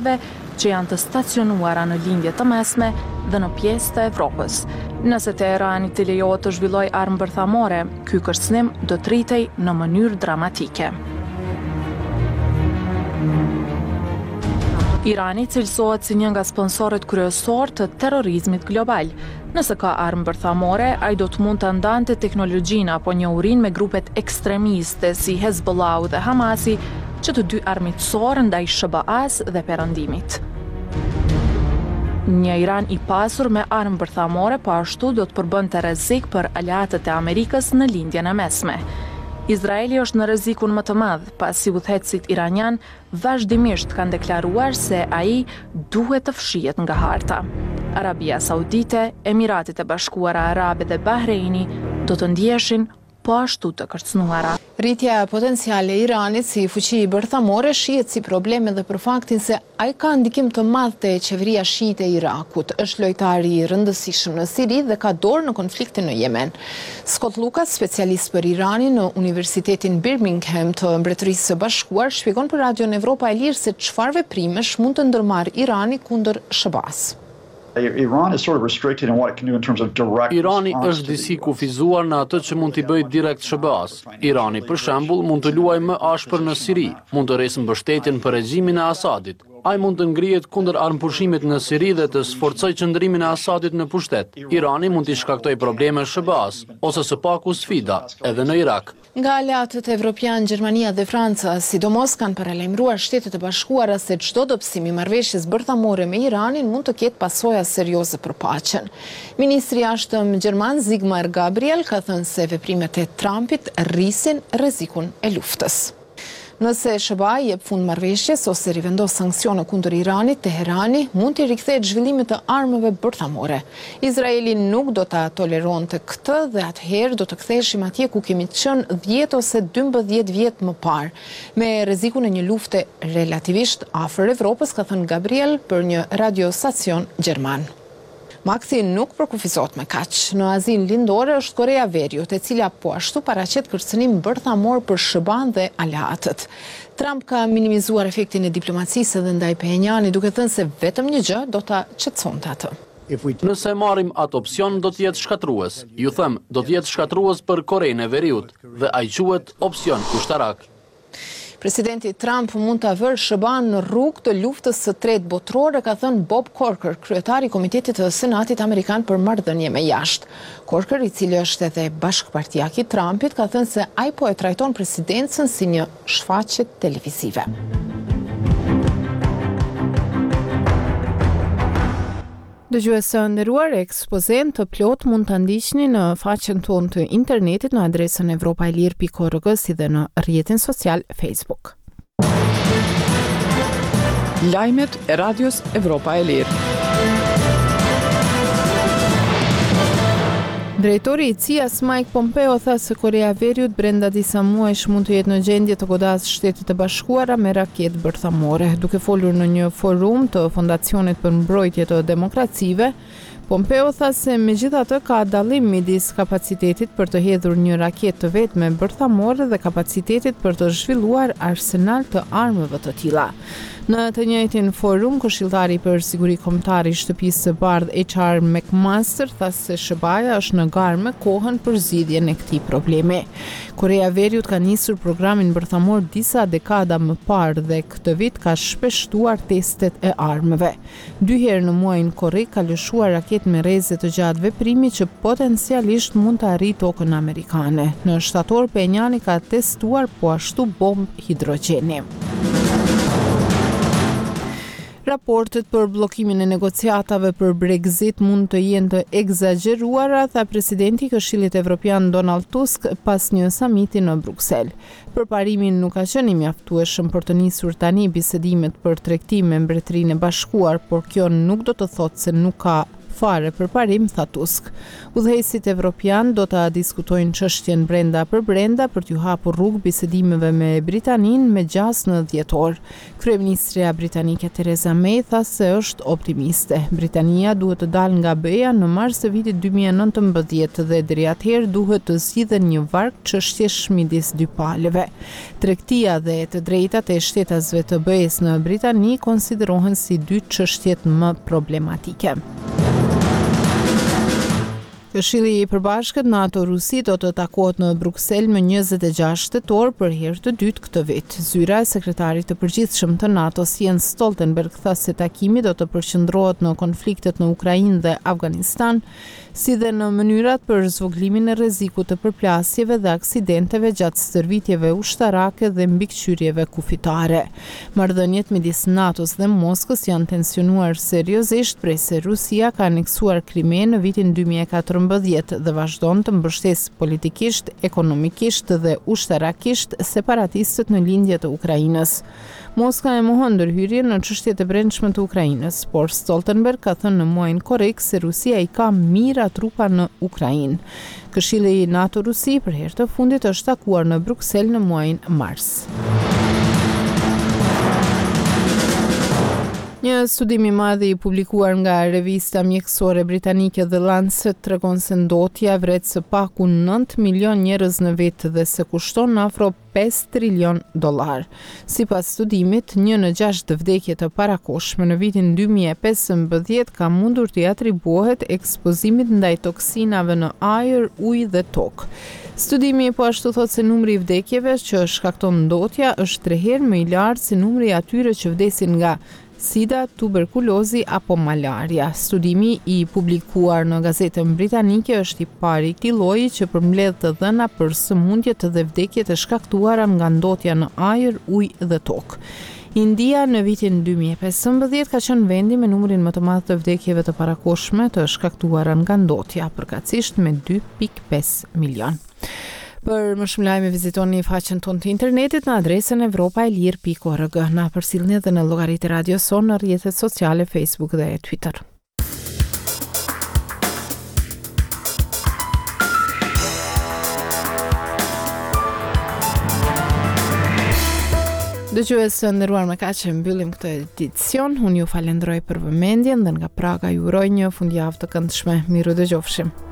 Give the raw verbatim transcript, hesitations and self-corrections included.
raketeve që janë të stacionuara në lindje të mesme dhe në pjesë të Evropës. Nëse Teherani të lejohet të zhvillojë armë bërthamore, ky kërcënim do të rritej në mënyrë dramatike. Irani cilësohet si një nga sponsorët kryesor të terrorizmit global. Nëse ka armë bërthamore, ai do të mund të ndante teknologjinë apo njohurinë me grupet ekstremiste si Hezbollahu dhe Hamasi, që të dy armiqësorë ndaj S B A-s dhe Perëndimit. Një Iran i pasur me armë bërthamore po ashtu do të përbënte rrezik për aleatët e Amerikës në lindjen e mesme. Izraeli është në rrezikun më të madh, pasi udhëheqësit iranian vazhdimisht kanë deklaruar se ai duhet të fshihet nga harta. Arabia Saudite, Emiratet e Bashkuara Arabe dhe Bahreini do të ndjeshin po ashtu të kërcënuara. Rritja potenciale e Iranit si fuqi bërthamore shihet si problem edhe për faktin se ai ka ndikim të madh te qeveria shiite e Irakut, është lojtari i rëndësishëm në Siri dhe ka dorë në konfliktin në Yemen. Scott Lucas, specialist për Iranin në Universitetin Birmingham të Mbretërisë së Bashkuar, shpjegon për Radion Evropa e Lirë se çfarë veprimesh mund të ndërmarrë Irani kundër S B A-s. Iran is sort of restricted in what it can do in terms of direct Irani është disi kufizuar në atë që mund t'i bëjë direkt S B A-s. Irani, për shembull, mund të luajë më ashpër në Siri, mund të rresë mbështetjen për regjimin e Asadit. Ai mund të ngrihet kundër armëpushimit në Siri dhe të sforcojë qëndrimin e Asadit në pushtet. Irani mund t'i shkaktojë probleme S B A-s, ose së paku sfida, edhe në Irak. Nga aleatët evropian, Gjermania dhe Franca, sidomos kanë paralajmëruar Shtetet e Bashkuara se çdo dobësim i marrëveshjes bërthamore me Iranin mund të ketë pasoja serioze për paqen. Ministri i jashtëm gjerman Sigmar Gabriel ka thënë se veprimet e Trumpit rrisin rrezikun e luftës. Nëse S B A jep fund marrëveshjes ose rivendos sanksione kundër Iranit, Teherani mund të rikthehet zhvillimit të armëve bërthamore. Izraeli nuk do ta toleronte këtë dhe atëherë do të ktheheshim atje ku kemi qenë dhjetë ose dymbëdhjetë vjet më parë, me rrezikun e një lufte relativisht afër Evropës, ka thënë Gabriel për një radiostacion gjerman. Makthi nuk përkufizohet me kaq. Në Azinë Lindore është Korea Veriut, e cila po ashtu paraqet kërcënim bërthamor për S B A-n dhe aleatët. Trump ka minimizuar efektin e diplomacisë edhe ndaj Pjenjanit, duke thënë se vetëm një gjë do ta qetësonte atë. Nëse marrim atë opsion, do të jetë shkatrues. Ju them, do të jetë shkatrues për Korenë e Veriut dhe ai quhet opsion ushtarak. Presidenti Trump mund ta vërë S B A-n në rrugë të luftës së tretë botërore, ka thënë Bob Corker, kryetari i Komitetit të Senatit Amerikan për marrëdhënie me jashtë. Corker, i cili është edhe bashkëpartiak i Trumpit, ka thënë se ai po e trajton presidencën si një shfaqje televizive. Dëgjues së nderuar, ekspozen të plot mund ta ndiqni në faqen tonë të internetit në adresën evropaelir pikë org si dhe në rrjetin social Facebook. Lajmet e Radios Evropa e Lirë. Drejtori i C I A-s Mike Pompeo tha se Korea e Veriut brenda disa muajsh mund të jetë në gjendje të godasë Shtetet e Bashkuara me raketë bërthamore. Duke folur në një forum të Fondacionit për Mbrojtje të Demokracive, Pompeo tha se megjithatë ka dallim midis kapacitetit për të hedhur një raketë të vetme bërthamore dhe kapacitetit për të zhvilluar arsenal të armëve të tilla. Në të njëjtin forum, këshilltari për siguri kombëtare i Shtëpisë së Bardhë H R McMaster tha se S B A-ja është në garë me kohën për zgjidhjen e këtij problemi. Korea e Veriut ka nisur programin bërthamor disa dekada më parë dhe këtë vit ka shpeshtuar testet e armëve. Dy herë në muajin korrik ka lëshuar raketë me rreze të gjatë veprimi që potencialisht mund të arrijë tokën amerikane. Në shtator, Pjenjani ka testuar po ashtu bombë hidrogjeni. Raportet për bllokimin e negociatave për Brexit mund të jenë të egzageruara, tha presidenti i Këshillit Evropian Donald Tusk pas një samiti në Bruksel. Përparimin nuk ka qenë i mjaftueshëm për të nisur tani bisedimet për tregtim me Mbretërinë e Bashkuar, por kjo nuk do të thotë se nuk ka fare për parim, tha Tusk. Udhëheqësit evropian do ta diskutojnë çështjen brenda për brenda për t'ju hapur rrugë bisedimeve me Britaninë me gjas në dhjetor. Kryeministria britanike Theresa May tha se është optimiste. Britania duhet të dalë nga B-ja në mars të vitit dy mijë e nëntëmbëdhjetë dhe deri atëherë duhet të zgjidhen një varg çështjesh midis dy palëve. Tregtia dhe të drejtat e shtetasve të B-s në Britani konsiderohen si dy çështjet më problematike. Këshilli i Përbashkët NATO-Rusi do të takohet në Bruksel më njëzet e gjashtë tetor për herë të dytë këtë vit. Zyra e sekretarit të përgjithshëm të NATO-s Jens Stoltenberg tha se takimi do të përqendrohet në konfliktet në Ukrainë dhe Afganistan, si dhe në mënyrat për zvoglimin e rrezikut të përplasjeve dhe aksidenteve gjatë stërvitjeve ushtarake dhe mbikëqyrjeve kufitare. Marrëdhëniet midis NATO-s dhe Moskës janë tensionuar seriozisht prej se Rusia ka aneksuar Krimen në vitin dy mijë e katërmbëdhjetë dhe vazhdon të mbështesë politikisht, ekonomikisht dhe ushtarakisht separatistët në lindje të Ukrainës. Moska e mohon ndërhyrjen në çështjet e brendshme të Ukrainës, por Stoltenberg ka thënë në muajin korrik se Rusia i ka mira trupa në Ukrainë. Këshilli i NATO-Rusi për herë të fundit është takuar në Bruksel në muajin mars. Një studim i madh i publikuar nga revista mjekësore britanike The Lancet tregon se ndotja vret së paku nëntë milion njerëz në vit dhe se kushton afro pesë trilion dollar. Sipas studimit, një në gjashtë vdekje të parakoshme në vitin dy mijë e pesëmbëdhjetë ka mundur të atribuohet ekspozimit ndaj toksinave në ajër, ujë dhe tokë. Studimi po ashtu thot se numri i vdekjeve që shkakton ndotja është tre herë më i lartë se numri i atyre që vdesin nga sida, tuberkulozi apo malaria. Studimi i publikuar në gazetën britanike është i pari i këtij lloji që përmbledh të dhëna për sëmundjet dhe vdekjet e shkaktuara nga ndotja në ajër, ujë dhe tokë. India në vitin dy mijë e pesëmbëdhjetë ka qenë vendi me numrin më të madh të vdekjeve të parakoshme të shkaktuara nga ndotja, përkatësisht me dy pikë pesë milion. Për më shumë lajme vizitoni faqen tonë të internetit në adresën evropa e lir pikë org. Na përcjellni edhe në llogaritë e radios sonë në rrjetet sociale Facebook dhe Twitter. Dëgjues të nderuar, me kaq që mbyllim këtë edicion. Unë ju falenderoj për vëmendjen dhe nga Praga ju uroj një fundjavë të këndshme. Miru dëgjofshim.